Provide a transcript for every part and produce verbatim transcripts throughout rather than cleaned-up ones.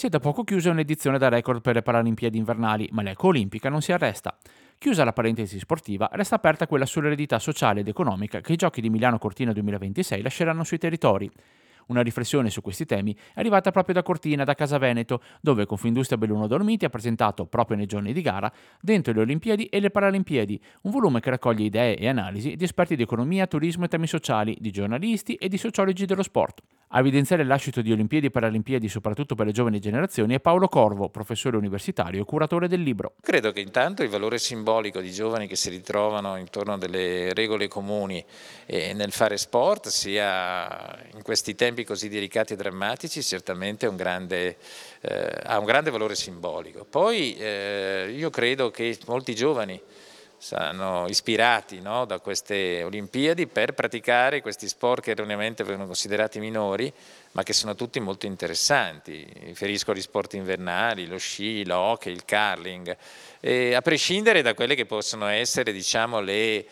Si è da poco chiusa un'edizione da record per le Paralimpiadi invernali, ma l'eco olimpica non si arresta. Chiusa la parentesi sportiva, resta aperta quella sull'eredità sociale ed economica che i Giochi di Milano Cortina duemilaventisei lasceranno sui territori. Una riflessione su questi temi è arrivata proprio da Cortina, da Casa Veneto, dove Confindustria Belluno Dolomiti ha presentato, proprio nei giorni di gara, Dentro le Olimpiadi e le Paralimpiadi, un volume che raccoglie idee e analisi di esperti di economia, turismo e temi sociali, di giornalisti e di sociologi dello sport. A evidenziare il lascito di Olimpiadi e Paralimpiadi soprattutto per le giovani generazioni è Paolo Corvo, professore universitario e curatore del libro. Credo che intanto il valore simbolico di giovani che si ritrovano intorno a delle regole comuni e nel fare sport sia in questi tempi così delicati e drammatici certamente un grande, eh, ha un grande valore simbolico. Poi eh, io credo che molti giovani saranno ispirati, no, da queste Olimpiadi per praticare questi sport che erroneamente vengono considerati minori, ma che sono tutti molto interessanti. Mi riferisco agli sport invernali, lo sci, l'hockey, il curling, e a prescindere da quelle che possono essere, diciamo, le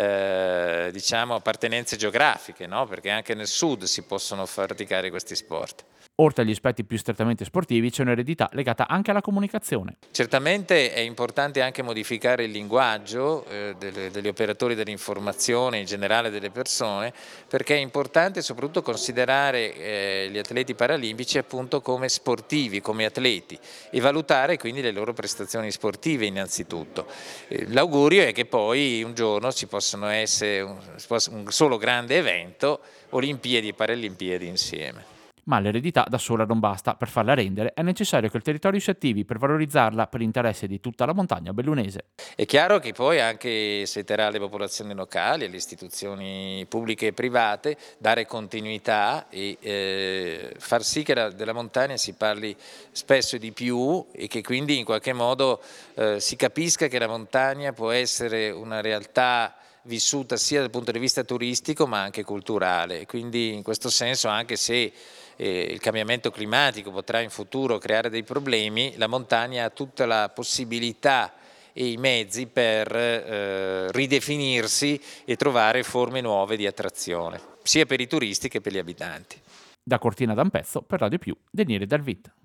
eh, diciamo, appartenenze geografiche, no? Perché anche nel sud si possono praticare questi sport. Oltre agli aspetti più strettamente sportivi, c'è un'eredità legata anche alla comunicazione. Certamente è importante anche modificare il linguaggio eh, delle, degli operatori dell'informazione, in generale delle persone, perché è importante soprattutto considerare eh, gli atleti paralimpici appunto come sportivi, come atleti e valutare quindi le loro prestazioni sportive innanzitutto. Eh, l'augurio è che poi un giorno ci possano essere un, un solo grande evento, Olimpiadi e Paralimpiadi insieme. Ma l'eredità da sola non basta, per farla rendere è necessario che il territorio si attivi per valorizzarla per interesse di tutta la montagna bellunese. È chiaro che poi anche se terrà alle popolazioni locali, alle istituzioni pubbliche e private, dare continuità e eh, far sì che la, della montagna si parli spesso di più e che quindi in qualche modo eh, si capisca che la montagna può essere una realtà vissuta sia dal punto di vista turistico ma anche culturale, quindi in questo senso anche se eh, il cambiamento climatico potrà in futuro creare dei problemi, la montagna ha tutta la possibilità e i mezzi per eh, ridefinirsi e trovare forme nuove di attrazione, sia per i turisti che per gli abitanti. Da Cortina da un pezzo, per Radio Più, Daniele Dalvit.